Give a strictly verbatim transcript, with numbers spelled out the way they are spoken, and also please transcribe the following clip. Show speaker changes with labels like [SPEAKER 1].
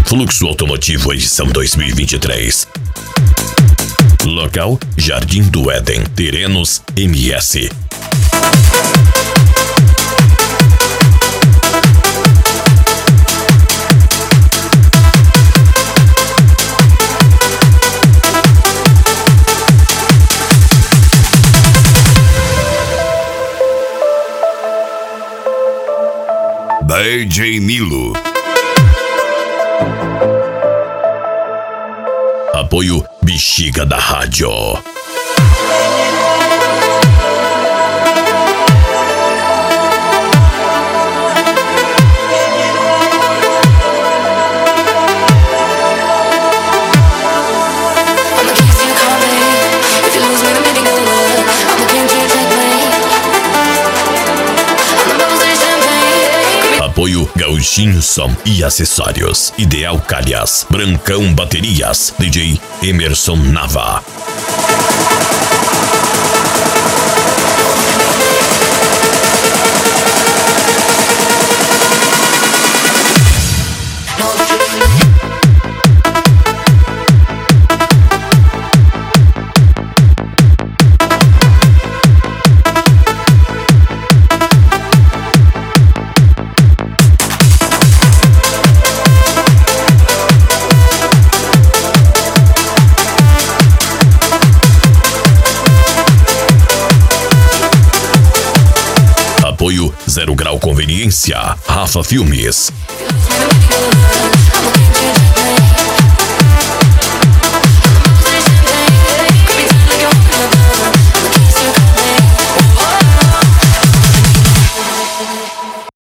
[SPEAKER 1] Fluxo Automotivo edição dois mil e vinte e três. Local: Jardim do Éden, Terenos M S. D J Nilo. Apoio Bexiga da Rádio. Apoio Gauchinho Som e Acessórios, Ideal Calhas, Brancão Baterias, D J Emerson Nava. Apoio Zero Grau Conveniência, Rafa Filmes.